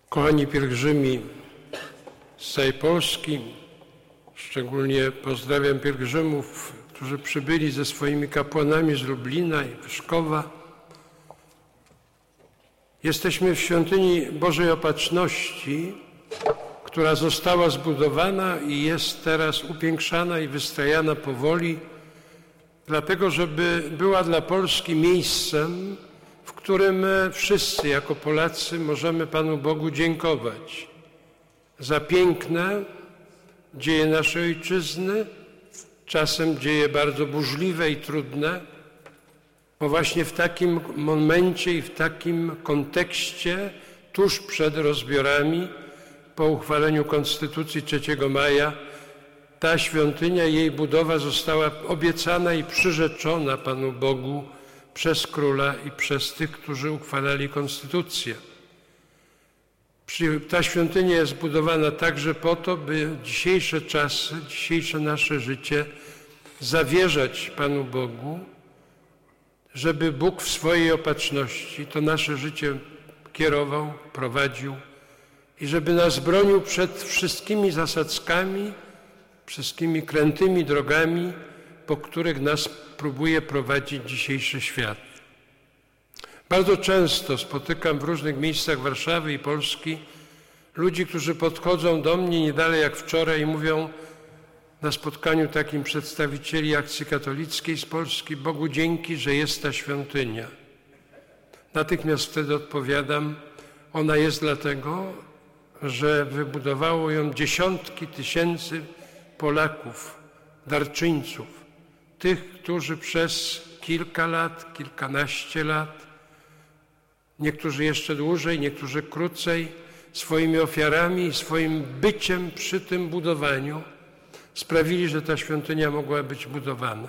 Kochani pielgrzymi z całej Polski, szczególnie pozdrawiam pielgrzymów, którzy przybyli ze swoimi kapłanami z Lublina i Wyszkowa. Jesteśmy w świątyni Bożej Opatrzności, która została zbudowana i jest teraz upiększana i wystrajana powoli, dlatego żeby była dla Polski miejscem, w którym wszyscy jako Polacy możemy Panu Bogu dziękować za piękne dzieje naszej ojczyzny, czasem dzieje bardzo burzliwe i trudne, bo właśnie w takim momencie i w takim kontekście, tuż przed rozbiorami, po uchwaleniu Konstytucji 3 maja, ta świątynia i jej budowa została obiecana i przyrzeczona Panu Bogu przez króla i przez tych, którzy uchwalali Konstytucję. Ta świątynia jest budowana także po to, by dzisiejsze czasy, dzisiejsze nasze życie zawierzać Panu Bogu, żeby Bóg w swojej opatrzności to nasze życie kierował, prowadził i żeby nas bronił przed wszystkimi zasadzkami, wszystkimi krętymi drogami, po których nas próbuje prowadzić dzisiejszy świat. Bardzo często spotykam w różnych miejscach Warszawy i Polski ludzi, którzy podchodzą do mnie nie dalej jak wczoraj i mówią na spotkaniu takim przedstawicieli Akcji Katolickiej z Polski: Bogu dzięki, że jest ta świątynia. Natychmiast wtedy odpowiadam: ona jest dlatego, że wybudowało ją dziesiątki tysięcy Polaków, darczyńców, tych, którzy przez kilka lat, kilkanaście lat, niektórzy jeszcze dłużej, niektórzy krócej, swoimi ofiarami i swoim byciem przy tym budowaniu sprawili, że ta świątynia mogła być budowana.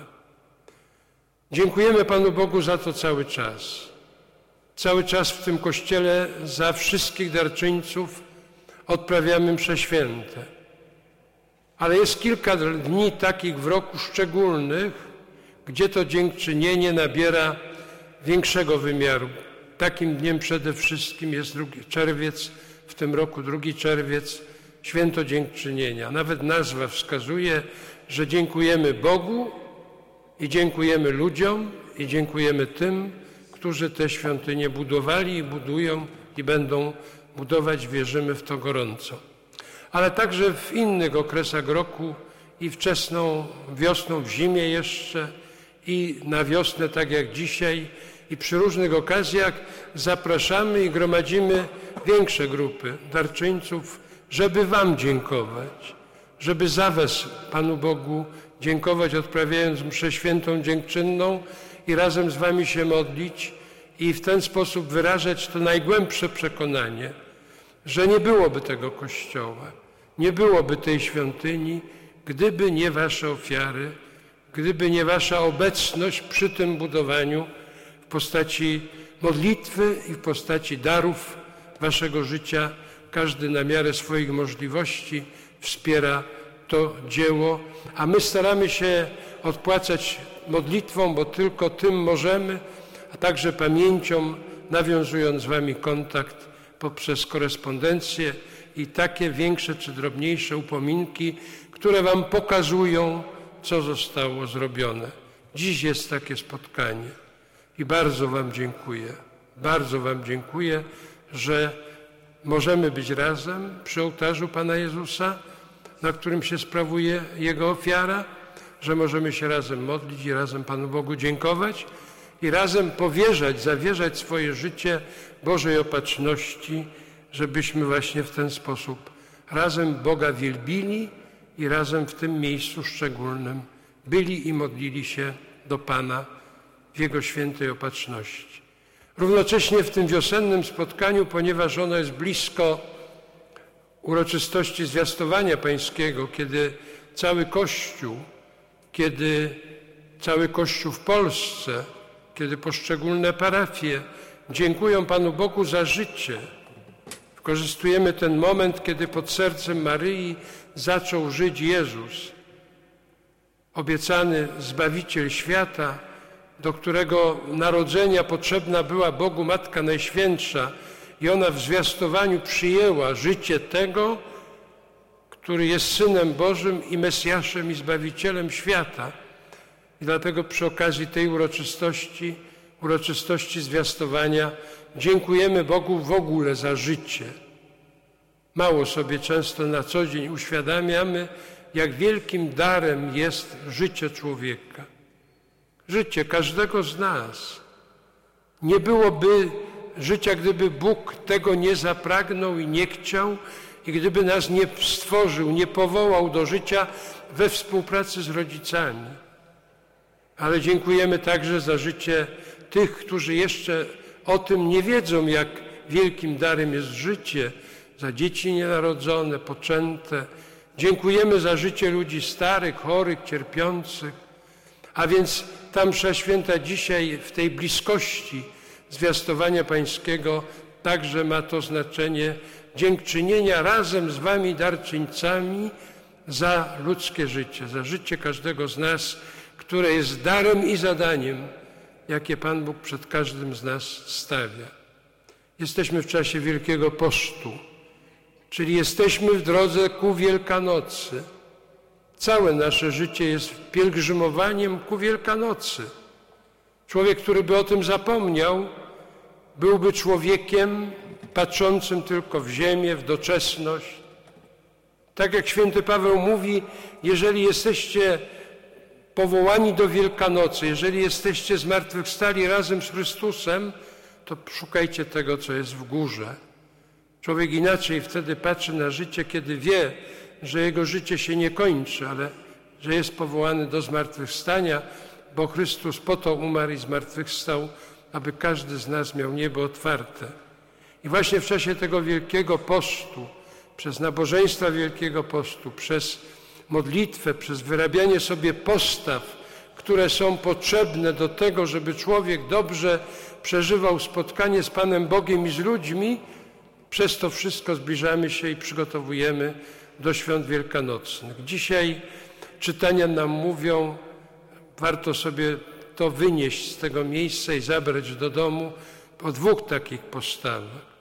Dziękujemy Panu Bogu za to cały czas. Cały czas w tym kościele za wszystkich darczyńców odprawiamy msze święte. Ale jest kilka dni takich w roku szczególnych, gdzie to dziękczynienie nabiera większego wymiaru. Takim dniem przede wszystkim jest 2 czerwiec, w tym roku 2 czerwiec, święto dziękczynienia. Nawet nazwa wskazuje, że dziękujemy Bogu i dziękujemy ludziom i dziękujemy tym, którzy te świątynie budowali i budują i będą budować. Wierzymy w to gorąco. Ale także w innych okresach roku i wczesną wiosną, w zimie jeszcze i na wiosnę, tak jak dzisiaj, i przy różnych okazjach zapraszamy i gromadzimy większe grupy darczyńców, żeby Wam dziękować, żeby za Was Panu Bogu dziękować, odprawiając mszę świętą dziękczynną i razem z Wami się modlić i w ten sposób wyrażać to najgłębsze przekonanie, że nie byłoby tego Kościoła, nie byłoby tej świątyni, gdyby nie Wasze ofiary, gdyby nie Wasza obecność przy tym budowaniu w postaci modlitwy i w postaci darów Waszego życia. Każdy na miarę swoich możliwości wspiera to dzieło, a my staramy się odpłacać modlitwą, bo tylko tym możemy, a także pamięcią, nawiązując z Wami kontakt poprzez korespondencję i takie większe czy drobniejsze upominki, które Wam pokazują, co zostało zrobione. Dziś jest takie spotkanie i bardzo Wam dziękuję, że możemy być razem przy ołtarzu Pana Jezusa, na którym się sprawuje Jego ofiara, że możemy się razem modlić i razem Panu Bogu dziękować i razem zawierzać swoje życie Bożej Opatrzności, żebyśmy właśnie w ten sposób razem Boga wielbili i razem w tym miejscu szczególnym byli i modlili się do Pana w Jego świętej opatrzności. Równocześnie w tym wiosennym spotkaniu, ponieważ ono jest blisko uroczystości Zwiastowania Pańskiego, kiedy cały Kościół w Polsce, kiedy poszczególne parafie dziękują Panu Bogu za życie, wykorzystujemy ten moment, kiedy pod sercem Maryi zaczął żyć Jezus, obiecany Zbawiciel świata, do którego narodzenia potrzebna była Bogu Matka Najświętsza i ona w zwiastowaniu przyjęła życie tego, który jest Synem Bożym i Mesjaszem i Zbawicielem świata. I dlatego przy okazji tej uroczystości zwiastowania dziękujemy Bogu w ogóle za życie. Mało sobie często na co dzień uświadamiamy, jak wielkim darem jest życie człowieka. Życie każdego z nas. Nie byłoby życia, gdyby Bóg tego nie zapragnął i nie chciał i gdyby nas nie stworzył, nie powołał do życia we współpracy z rodzicami. Ale dziękujemy także za życie tych, którzy jeszcze o tym nie wiedzą, jak wielkim darem jest życie, za dzieci nienarodzone, poczęte. Dziękujemy za życie ludzi starych, chorych, cierpiących. A więc ta msza święta dzisiaj w tej bliskości zwiastowania pańskiego także ma to znaczenie dziękczynienia razem z wami, darczyńcami, za ludzkie życie, za życie każdego z nas, które jest darem i zadaniem, jakie Pan Bóg przed każdym z nas stawia. Jesteśmy w czasie Wielkiego Postu, czyli jesteśmy w drodze ku Wielkanocy. Całe nasze życie jest pielgrzymowaniem ku Wielkanocy. Człowiek, który by o tym zapomniał, byłby człowiekiem patrzącym tylko w ziemię, w doczesność. Tak jak święty Paweł mówi, jeżeli jesteście powołani do Wielkanocy, jeżeli jesteście zmartwychwstali razem z Chrystusem, to szukajcie tego, co jest w górze. Człowiek inaczej wtedy patrzy na życie, kiedy wie, że jego życie się nie kończy, ale że jest powołany do zmartwychwstania, bo Chrystus po to umarł i zmartwychwstał, aby każdy z nas miał niebo otwarte. I właśnie w czasie tego Wielkiego Postu, przez nabożeństwa Wielkiego Postu, przez modlitwę, przez wyrabianie sobie postaw, które są potrzebne do tego, żeby człowiek dobrze przeżywał spotkanie z Panem Bogiem i z ludźmi, przez to wszystko zbliżamy się i przygotowujemy do świąt wielkanocnych. Dzisiaj czytania nam mówią, warto sobie to wynieść z tego miejsca i zabrać do domu po dwóch takich postawach.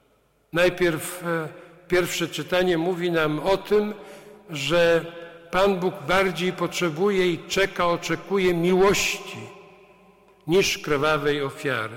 Najpierw pierwsze czytanie mówi nam o tym, że Pan Bóg bardziej potrzebuje i oczekuje miłości niż krwawej ofiary.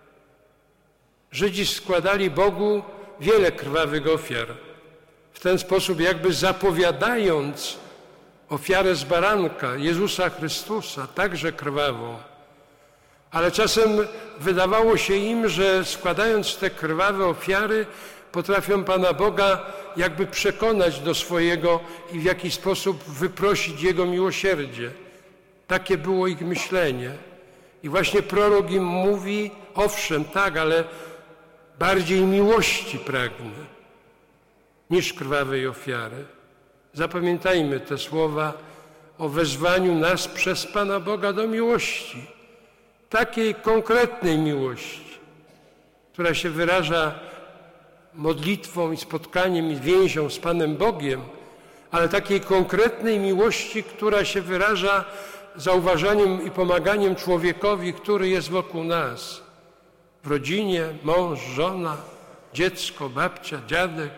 Żydzi składali Bogu wiele krwawych ofiar, w ten sposób jakby zapowiadając ofiarę z baranka Jezusa Chrystusa, także krwawą. Ale czasem wydawało się im, że składając te krwawe ofiary, potrafią Pana Boga jakby przekonać do swojego i w jakiś sposób wyprosić Jego miłosierdzie. Takie było ich myślenie. I właśnie prorok im mówi, owszem, tak, ale bardziej miłości pragnę niż krwawej ofiary. Zapamiętajmy te słowa o wezwaniu nas przez Pana Boga do miłości. Takiej konkretnej miłości, która się wyraża modlitwą i spotkaniem i więzią z Panem Bogiem, ale takiej konkretnej miłości, która się wyraża zauważaniem i pomaganiem człowiekowi, który jest wokół nas. W rodzinie, mąż, żona, dziecko, babcia, dziadek.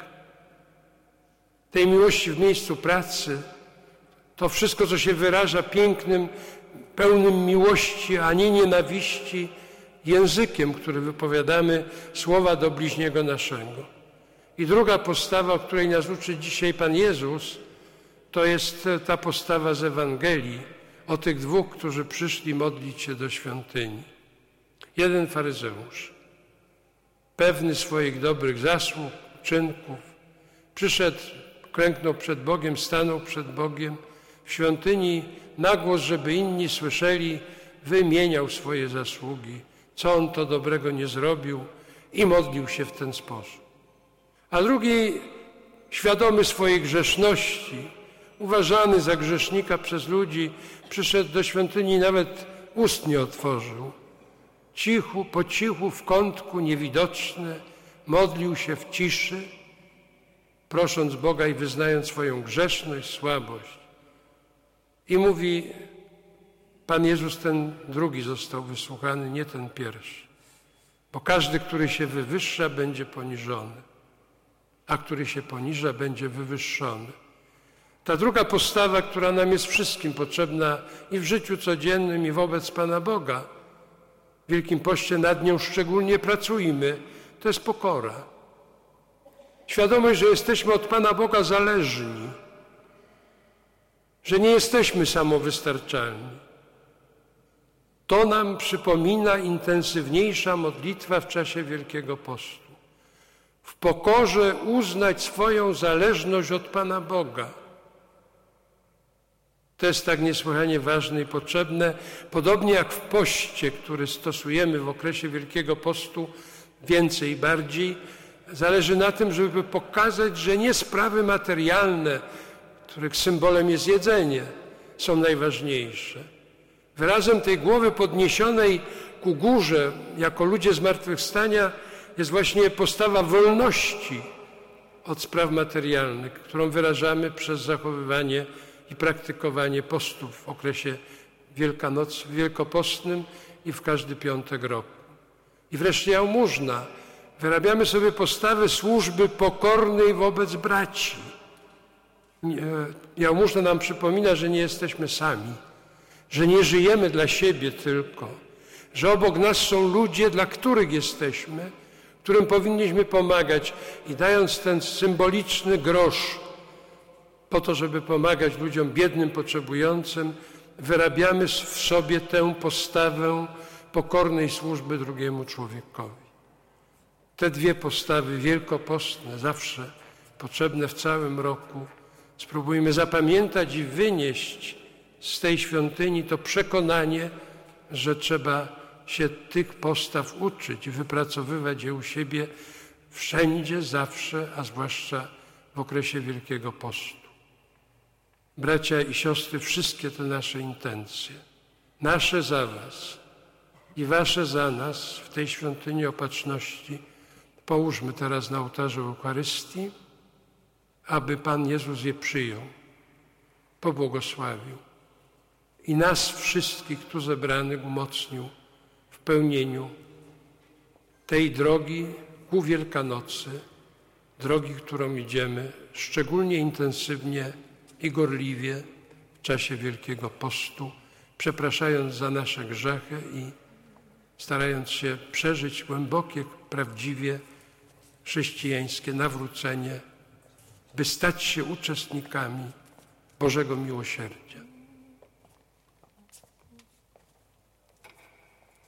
Tej miłości w miejscu pracy. To wszystko, co się wyraża pięknym, pełnym miłości, a nie nienawiści, językiem, który wypowiadamy słowa do bliźniego naszego. I druga postawa, o której nas uczy dzisiaj Pan Jezus, to jest ta postawa z Ewangelii o tych dwóch, którzy przyszli modlić się do świątyni. Jeden faryzeusz, pewny swoich dobrych zasług, czynków, przyszedł, klęknął przed Bogiem, stanął przed Bogiem w świątyni, na głos, żeby inni słyszeli, wymieniał swoje zasługi, co on to dobrego nie zrobił i modlił się w ten sposób. A drugi, świadomy swojej grzeszności, uważany za grzesznika przez ludzi, przyszedł do świątyni i nawet ust nie otworzył. Po cichu, w kątku, niewidoczny, modlił się w ciszy, prosząc Boga i wyznając swoją grzeszność, słabość. I mówi, Pan Jezus, ten drugi został wysłuchany, nie ten pierwszy. Bo każdy, który się wywyższa, będzie poniżony, a który się poniża, będzie wywyższony. Ta druga postawa, która nam jest wszystkim potrzebna i w życiu codziennym, i wobec Pana Boga, w Wielkim Poście nad nią szczególnie pracujmy, to jest pokora. Świadomość, że jesteśmy od Pana Boga zależni, że nie jesteśmy samowystarczalni. To nam przypomina intensywniejsza modlitwa w czasie Wielkiego Postu. W pokorze uznać swoją zależność od Pana Boga. To jest tak niesłychanie ważne i potrzebne, podobnie jak w poście, który stosujemy w okresie Wielkiego Postu, więcej i bardziej, zależy na tym, żeby pokazać, że nie sprawy materialne, których symbolem jest jedzenie, są najważniejsze. Wyrazem tej głowy podniesionej ku górze, jako ludzie zmartwychwstania, jest właśnie postawa wolności od spraw materialnych, którą wyrażamy przez zachowywanie i praktykowanie postów w okresie wielkopostnym i w każdy piątek roku. I wreszcie jałmużna. Wyrabiamy sobie postawę służby pokornej wobec braci. Jałmużna nam przypomina, że nie jesteśmy sami, że nie żyjemy dla siebie tylko, że obok nas są ludzie, dla których jesteśmy, którym powinniśmy pomagać i dając ten symboliczny grosz po to, żeby pomagać ludziom biednym, potrzebującym, wyrabiamy w sobie tę postawę pokornej służby drugiemu człowiekowi. Te dwie postawy wielkopostne, zawsze potrzebne w całym roku, spróbujmy zapamiętać i wynieść z tej świątyni to przekonanie, że trzeba się tych postaw uczyć i wypracowywać je u siebie wszędzie, zawsze, a zwłaszcza w okresie Wielkiego Postu. Bracia i siostry, wszystkie te nasze intencje, nasze za was i wasze za nas w tej świątyni Opatrzności połóżmy teraz na ołtarzu Eucharystii, aby Pan Jezus je przyjął, pobłogosławił i nas wszystkich tu zebranych umocnił w pełnieniu tej drogi ku Wielkanocy, drogi, którą idziemy szczególnie intensywnie i gorliwie w czasie Wielkiego Postu, przepraszając za nasze grzechy i starając się przeżyć głębokie, prawdziwie chrześcijańskie nawrócenie, by stać się uczestnikami Bożego miłosierdzia.